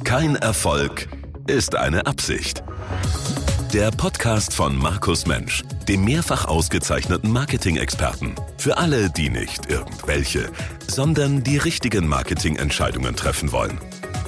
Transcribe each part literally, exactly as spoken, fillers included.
Kein Erfolg ist eine Absicht. Der Podcast von Markus Mensch, dem mehrfach ausgezeichneten Marketing-Experten. Für alle, die nicht irgendwelche, sondern die richtigen Marketingentscheidungen treffen wollen.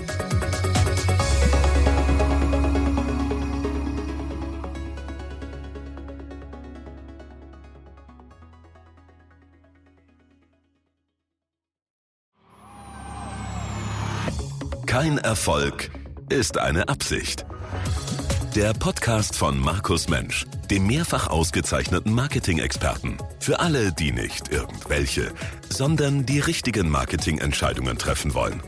Kein Erfolg ist eine Absicht. Der Podcast von Markus Mensch, dem mehrfach ausgezeichneten Marketing-Experten. Für alle, die nicht irgendwelche, sondern die richtigen Marketingentscheidungen treffen wollen.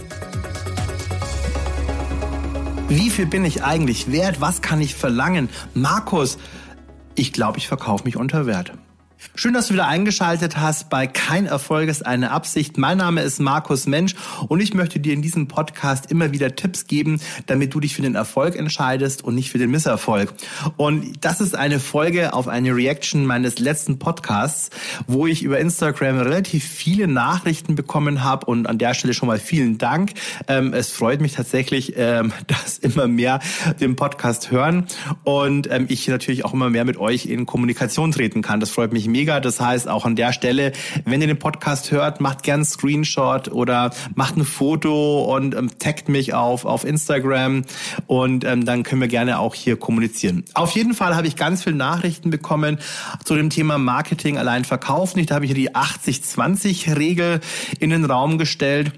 Wie viel bin ich eigentlich wert? Was kann ich verlangen? Markus, ich glaube, ich verkaufe mich unter Wert. Schön, dass du wieder eingeschaltet hast bei Kein Erfolg ist eine Absicht. Mein Name ist Markus Mensch und ich möchte dir in diesem Podcast immer wieder Tipps geben, damit du dich für den Erfolg entscheidest und nicht für den Misserfolg. Und das ist eine Folge auf eine Reaction meines letzten Podcasts, wo ich über Instagram relativ viele Nachrichten bekommen habe und an der Stelle schon mal vielen Dank. Ähm, es freut mich tatsächlich, ähm, dass immer mehr den Podcast hören und ähm, ich natürlich auch immer mehr mit euch in Kommunikation treten kann. Das freut mich mega. Das heißt, auch an der Stelle, wenn ihr den Podcast hört, macht gerne einen Screenshot oder macht ein Foto und ähm, taggt mich auf auf Instagram und ähm, dann können wir gerne auch hier kommunizieren. Auf jeden Fall habe ich ganz viele Nachrichten bekommen zu dem Thema Marketing allein verkaufen nicht. Da habe ich die achtzig zwanzig Regel in den Raum gestellt.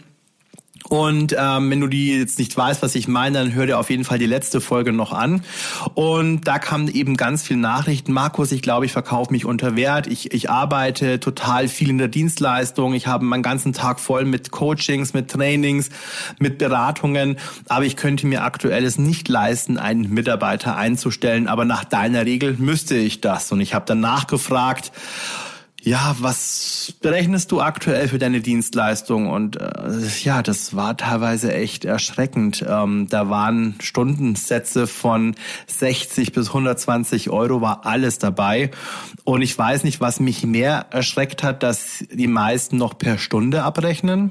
Und ähm, wenn du die jetzt nicht weißt, was ich meine, dann hör dir auf jeden Fall die letzte Folge noch an. Und da kamen eben ganz viele Nachrichten. Markus, ich glaube, ich verkaufe mich unter Wert. Ich, ich arbeite total viel in der Dienstleistung. Ich habe meinen ganzen Tag voll mit Coachings, mit Trainings, mit Beratungen. Aber ich könnte mir aktuell es nicht leisten, einen Mitarbeiter einzustellen. Aber nach deiner Regel müsste ich das. Und ich habe dann nachgefragt, ja, was berechnest du aktuell für deine Dienstleistung? Und äh, ja, das war teilweise echt erschreckend. Ähm, da waren Stundensätze von sechzig bis hundertzwanzig Euro, war alles dabei. Und ich weiß nicht, was mich mehr erschreckt hat, dass die meisten noch per Stunde abrechnen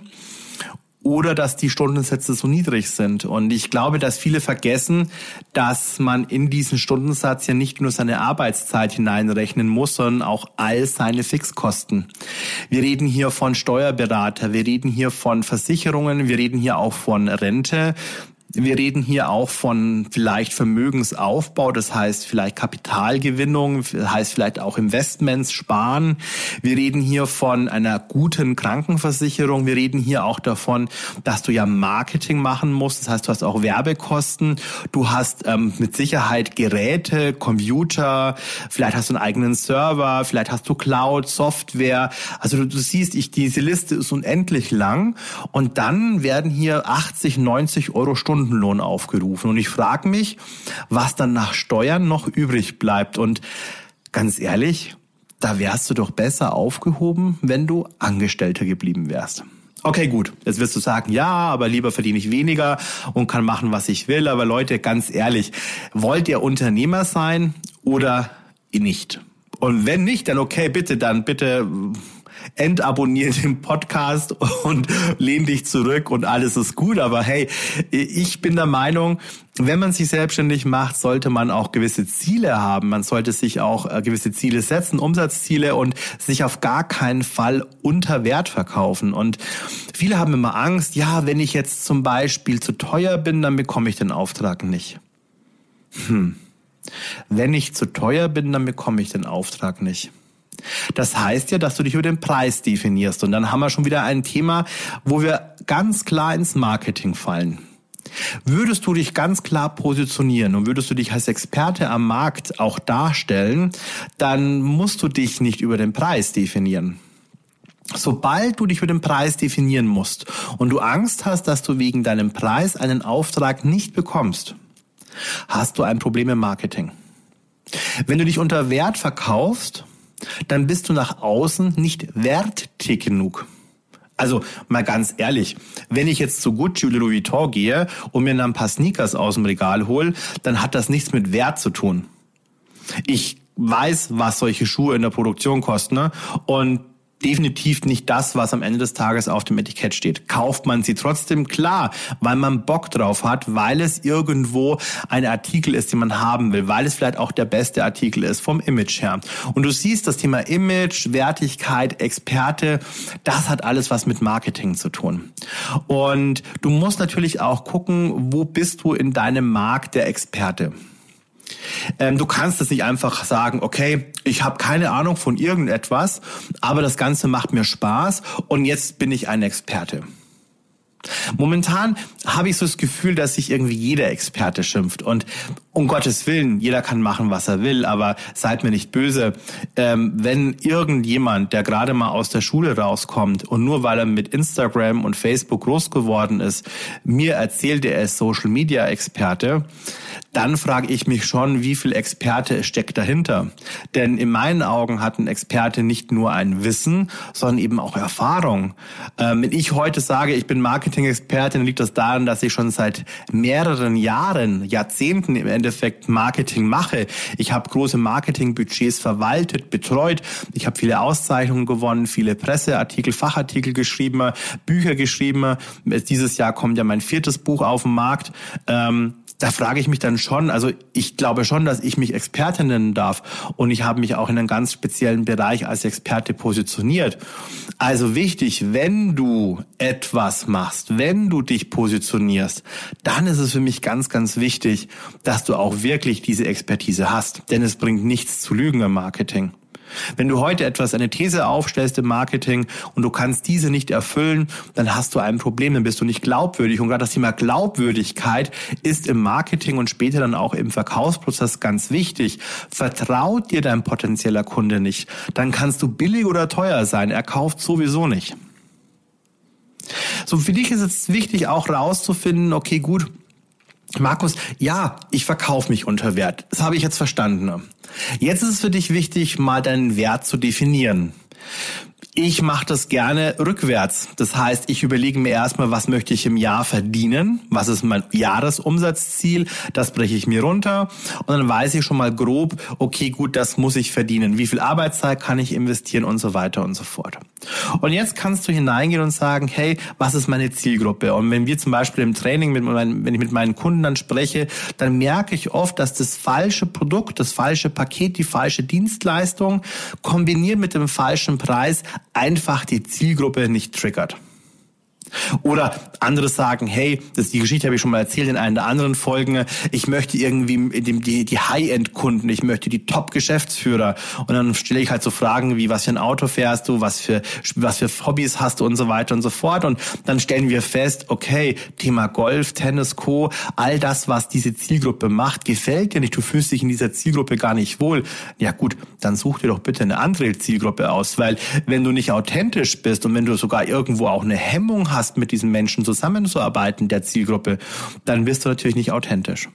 oder dass die Stundensätze so niedrig sind. Und ich glaube, dass viele vergessen, dass man in diesen Stundensatz ja nicht nur seine Arbeitszeit hineinrechnen muss, sondern auch all seine Fixkosten. Wir reden hier von Steuerberater, wir reden hier von Versicherungen, wir reden hier auch von Rente. Wir reden hier auch von vielleicht Vermögensaufbau, das heißt vielleicht Kapitalgewinnung, das heißt vielleicht auch Investments, Sparen. Wir reden hier von einer guten Krankenversicherung. Wir reden hier auch davon, dass du ja Marketing machen musst. Das heißt, du hast auch Werbekosten. Du hast ähm, mit Sicherheit Geräte, Computer, vielleicht hast du einen eigenen Server, vielleicht hast du Cloud, Software. Also du, du siehst, ich, diese Liste ist unendlich lang. Und dann werden hier achtzig, neunzig Euro Stunden Lohn aufgerufen. Und ich frage mich, was dann nach Steuern noch übrig bleibt. Und ganz ehrlich, da wärst du doch besser aufgehoben, wenn du Angestellter geblieben wärst. Okay, gut, jetzt wirst du sagen, ja, aber lieber verdiene ich weniger und kann machen, was ich will. Aber Leute, ganz ehrlich, wollt ihr Unternehmer sein oder nicht? Und wenn nicht, dann okay, bitte, dann bitte entabonniere den Podcast und lehn dich zurück und alles ist gut. Aber hey, ich bin der Meinung, wenn man sich selbstständig macht, sollte man auch gewisse Ziele haben. Man sollte sich auch gewisse Ziele setzen, Umsatzziele und sich auf gar keinen Fall unter Wert verkaufen. Und viele haben immer Angst, ja, wenn ich jetzt zum Beispiel zu teuer bin, dann bekomme ich den Auftrag nicht. Hm. Wenn ich zu teuer bin, dann bekomme ich den Auftrag nicht. Das heißt ja, dass du dich über den Preis definierst. Und dann haben wir schon wieder ein Thema, wo wir ganz klar ins Marketing fallen. Würdest du dich ganz klar positionieren und würdest du dich als Experte am Markt auch darstellen, dann musst du dich nicht über den Preis definieren. Sobald du dich über den Preis definieren musst und du Angst hast, dass du wegen deinem Preis einen Auftrag nicht bekommst, hast du ein Problem im Marketing. Wenn du dich unter Wert verkaufst, dann bist du nach außen nicht wertig genug. Also mal ganz ehrlich, wenn ich jetzt zu Gucci oder Louis Vuitton gehe und mir dann ein paar Sneakers aus dem Regal hole, dann hat das nichts mit Wert zu tun. Ich weiß, was solche Schuhe in der Produktion kosten, ne? Und definitiv nicht das, was am Ende des Tages auf dem Etikett steht. Kauft man sie trotzdem? Klar, weil man Bock drauf hat, weil es irgendwo ein Artikel ist, den man haben will, weil es vielleicht auch der beste Artikel ist vom Image her. Und du siehst, das Thema Image, Wertigkeit, Experte, das hat alles was mit Marketing zu tun. Und du musst natürlich auch gucken, wo bist du in deinem Markt der Experte? Ähm, du kannst es nicht einfach sagen, okay, ich habe keine Ahnung von irgendetwas, aber das Ganze macht mir Spaß und jetzt bin ich ein Experte. Momentan habe ich so das Gefühl, dass sich irgendwie jeder Experte schimpft und um Gottes Willen, jeder kann machen, was er will, aber seid mir nicht böse, ähm, wenn irgendjemand, der gerade mal aus der Schule rauskommt und nur weil er mit Instagram und Facebook groß geworden ist, mir erzählt, er ist Social-Media-Experte, dann frage ich mich schon, wie viel Experte steckt dahinter. Denn in meinen Augen hat ein Experte nicht nur ein Wissen, sondern eben auch Erfahrung. Ähm, wenn ich heute sage, ich bin Marketing-Experte, dann liegt das daran, dass ich schon seit mehreren Jahren, Jahrzehnten im Endeffekt Marketing mache. Ich habe große Marketingbudgets verwaltet, betreut. Ich habe viele Auszeichnungen gewonnen, viele Presseartikel, Fachartikel geschrieben, Bücher geschrieben. Dieses Jahr kommt ja mein viertes Buch auf den Markt. Ähm, Da frage ich mich dann schon, also ich glaube schon, dass ich mich Experte nennen darf und ich habe mich auch in einem ganz speziellen Bereich als Experte positioniert. Also wichtig, wenn du etwas machst, wenn du dich positionierst, dann ist es für mich ganz, ganz wichtig, dass du auch wirklich diese Expertise hast, denn es bringt nichts zu lügen im Marketing. Wenn du heute etwas, eine These aufstellst im Marketing und du kannst diese nicht erfüllen, dann hast du ein Problem, dann bist du nicht glaubwürdig. Und gerade das Thema Glaubwürdigkeit ist im Marketing und später dann auch im Verkaufsprozess ganz wichtig. Vertraut dir dein potenzieller Kunde nicht, dann kannst du billig oder teuer sein. Er kauft sowieso nicht. So, für dich ist es wichtig auch rauszufinden, okay, gut, Markus, ja, ich verkaufe mich unter Wert. Das habe ich jetzt verstanden. Jetzt ist es für dich wichtig, mal deinen Wert zu definieren. Ich mache das gerne rückwärts. Das heißt, ich überlege mir erstmal, was möchte ich im Jahr verdienen? Was ist mein Jahresumsatzziel? Das breche ich mir runter und dann weiß ich schon mal grob, okay, gut, das muss ich verdienen. Wie viel Arbeitszeit kann ich investieren und so weiter und so fort. Und jetzt kannst du hineingehen und sagen, hey, was ist meine Zielgruppe? Und wenn wir zum Beispiel im Training, mit meinen, wenn ich mit meinen Kunden dann spreche, dann merke ich oft, dass das falsche Produkt, das falsche Paket, die falsche Dienstleistung kombiniert mit dem falschen Preis einfach die Zielgruppe nicht triggert. Oder andere sagen, hey, das die Geschichte habe ich schon mal erzählt in einer der anderen Folgen, ich möchte irgendwie die, die High-End-Kunden, ich möchte die Top-Geschäftsführer und dann stelle ich halt so Fragen wie, was für ein Auto fährst du, was für, was für Hobbys hast du und so weiter und so fort und dann stellen wir fest, okay, Thema Golf, Tennis, Co., all das, was diese Zielgruppe macht, gefällt dir nicht, du fühlst dich in dieser Zielgruppe gar nicht wohl. Ja gut, dann such dir doch bitte eine andere Zielgruppe aus, weil wenn du nicht authentisch bist und wenn du sogar irgendwo auch eine Hemmung hast, mit diesen Menschen zusammenzuarbeiten, der Zielgruppe, dann bist du natürlich nicht authentisch.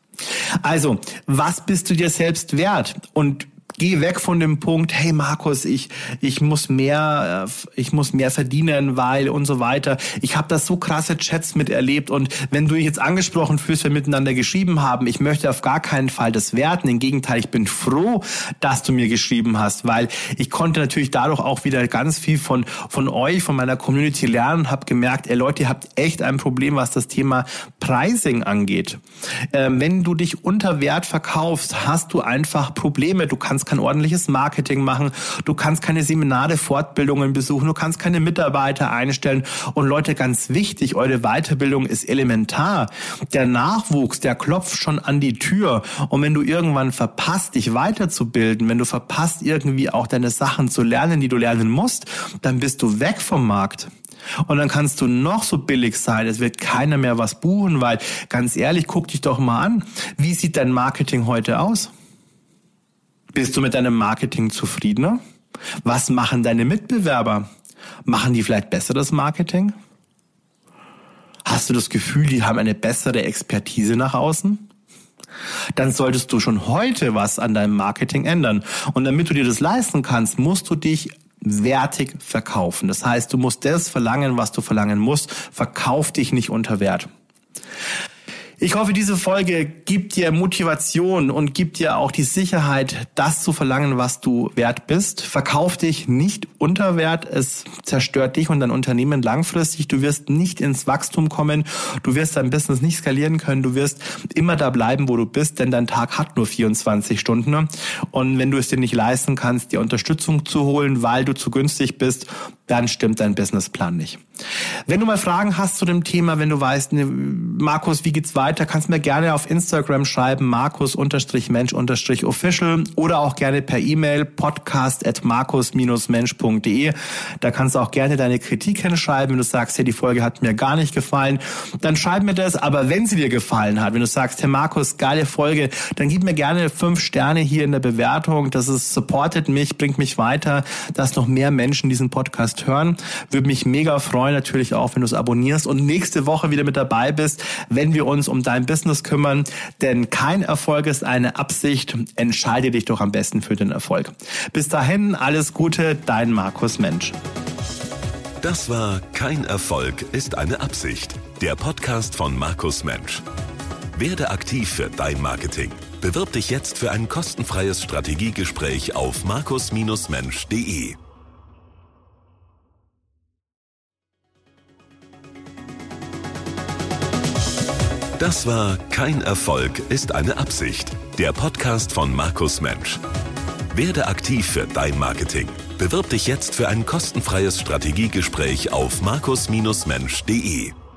Also, was bist du dir selbst wert? Und geh weg von dem Punkt, hey Markus, ich ich muss mehr ich muss mehr verdienen, weil und so weiter. Ich habe da so krasse Chats miterlebt und wenn du dich jetzt angesprochen fühlst, wir miteinander geschrieben haben, ich möchte auf gar keinen Fall das werten. Im Gegenteil, ich bin froh, dass du mir geschrieben hast, weil ich konnte natürlich dadurch auch wieder ganz viel von von euch, von meiner Community lernen und habe gemerkt, ey Leute, ihr habt echt ein Problem, was das Thema Pricing angeht. Ähm, wenn du dich unter Wert verkaufst, hast du einfach Probleme. Du kannst kein ordentliches Marketing machen, du kannst keine Seminare, Fortbildungen besuchen, du kannst keine Mitarbeiter einstellen und Leute, ganz wichtig, eure Weiterbildung ist elementar. Der Nachwuchs, der klopft schon an die Tür und wenn du irgendwann verpasst, dich weiterzubilden, wenn du verpasst, irgendwie auch deine Sachen zu lernen, die du lernen musst, dann bist du weg vom Markt. Und dann kannst du noch so billig sein, es wird keiner mehr was buchen, weil ganz ehrlich, guck dich doch mal an, wie sieht dein Marketing heute aus? Bist du mit deinem Marketing zufriedener? Was machen deine Mitbewerber? Machen die vielleicht besseres Marketing? Hast du das Gefühl, die haben eine bessere Expertise nach außen? Dann solltest du schon heute was an deinem Marketing ändern. Und damit du dir das leisten kannst, musst du dich wertig verkaufen. Das heißt, du musst das verlangen, was du verlangen musst. Verkauf dich nicht unter Wert. Ich hoffe, diese Folge gibt dir Motivation und gibt dir auch die Sicherheit, das zu verlangen, was du wert bist. Verkauf dich nicht unter Wert. Es zerstört dich und dein Unternehmen langfristig. Du wirst nicht ins Wachstum kommen. Du wirst dein Business nicht skalieren können. Du wirst immer da bleiben, wo du bist, denn dein Tag hat nur vierundzwanzig Stunden. Und wenn du es dir nicht leisten kannst, dir Unterstützung zu holen, weil du zu günstig bist, dann stimmt dein Businessplan nicht. Wenn du mal Fragen hast zu dem Thema, wenn du weißt, ne, Markus, wie geht's weiter, kannst du mir gerne auf Instagram schreiben, markus-mensch-official oder auch gerne per E-Mail podcast at markus-mensch punkt de. Da kannst du auch gerne deine Kritik hinschreiben, wenn du sagst, hey, die Folge hat mir gar nicht gefallen, dann schreib mir das, aber wenn sie dir gefallen hat, wenn du sagst, hey Markus, geile Folge, dann gib mir gerne fünf Sterne hier in der Bewertung, das ist, supportet mich, bringt mich weiter, dass noch mehr Menschen diesen Podcast hören, würde mich mega freuen, natürlich auch, wenn du es abonnierst und nächste Woche wieder mit dabei bist, wenn wir uns um dein Business kümmern, denn kein Erfolg ist eine Absicht, entscheide dich doch am besten für den Erfolg. Bis dahin, alles Gute, dein Markus Mensch. Das war Kein Erfolg ist eine Absicht, der Podcast von Markus Mensch. Werde aktiv für dein Marketing. Bewirb dich jetzt für ein kostenfreies Strategiegespräch auf markus Mensch punkt de. Das war Kein Erfolg ist eine Absicht, der Podcast von Markus Mensch. Werde aktiv für dein Marketing. Bewirb dich jetzt für ein kostenfreies Strategiegespräch auf markus Mensch punkt de.